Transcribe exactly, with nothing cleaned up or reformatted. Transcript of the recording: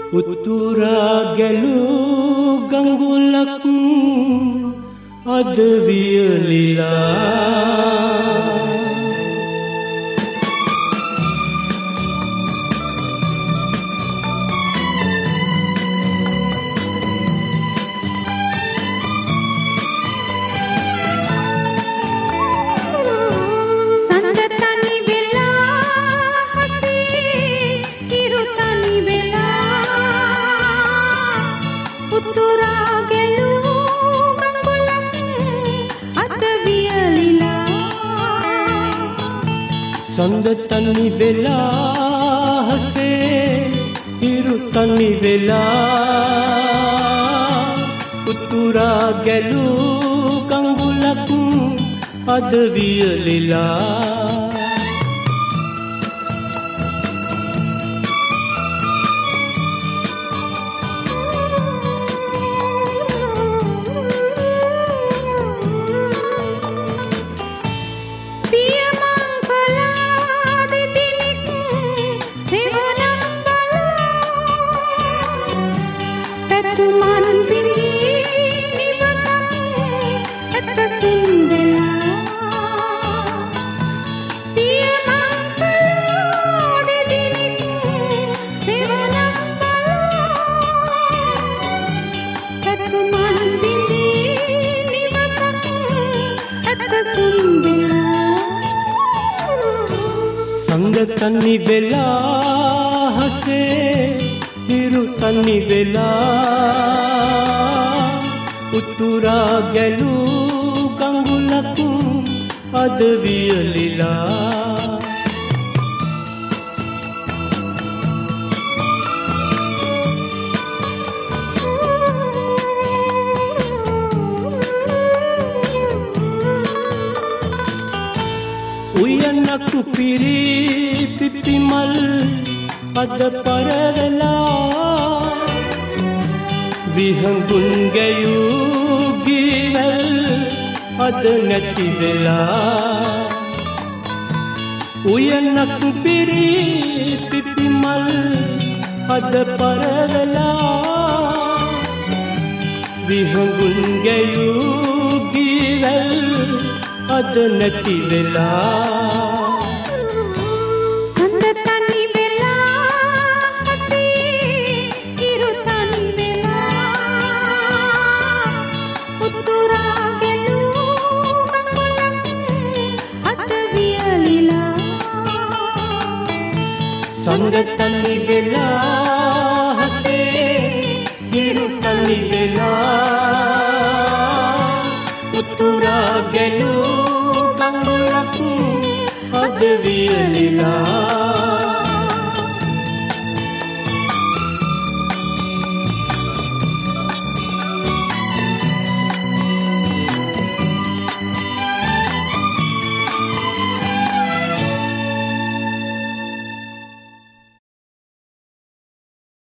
උතුරා ගැලූ ගඟුලක් අද වියලිලා සඳ තනි වෙලා හසේ හිරු තනි වෙලා උතුරා ගැලූ කඟුලක් අද වියලිලා සඳ තනි වෙලා හසේ හිරු තනි වෙලා උතුරා ගැලූ කඟුලක් අද වියලිලා උයනක් පිරි පිපිමල් අද පරවලා විහඟුන් ගැයූ ගිවල් අද නැති වෙලා උයනක් පිරි පිපිමල් අද පරවලා විහඟුන් ගැයූ ගිවල් අද නැති වෙලා සඳ තනි වෙලා හසේ හිරු තනි වෙලා උතුරා ගැලූ කඟුලක් අද වියලිලා සඳ තනි වෙලා හසේ හිරු තනි වෙලා උතුරා ගැලූ අද වියලිලා